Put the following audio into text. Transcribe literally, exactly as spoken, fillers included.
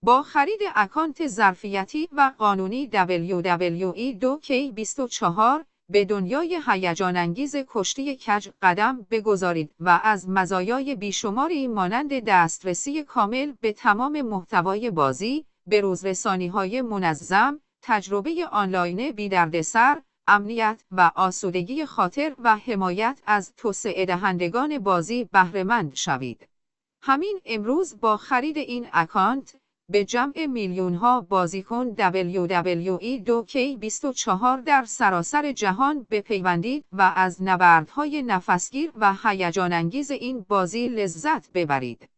با خرید اکانت ظرفیتی و قانونی دبلیو دبلیو ای دو کی بیست و چهار به دنیای هیجان‌انگیز کشتی کج قدم بگذارید و از مزایای بیشماری مانند دسترسی کامل به تمام محتوای بازی، به‌روزرسانی‌های منظم، تجربه آنلاین بی‌دردسر، امنیت و آسودگی خاطر و حمایت از توسعه دهندگان بازی بهره‌مند شوید. همین امروز با خرید این اکانت به جمع میلیون‌ها بازیکن دبلیو دبلیو ای دو کی بیست و چهار در سراسر جهان بپیوندید و از نبردهای نفسگیر و هیجان‌انگیز این بازی لذت ببرید.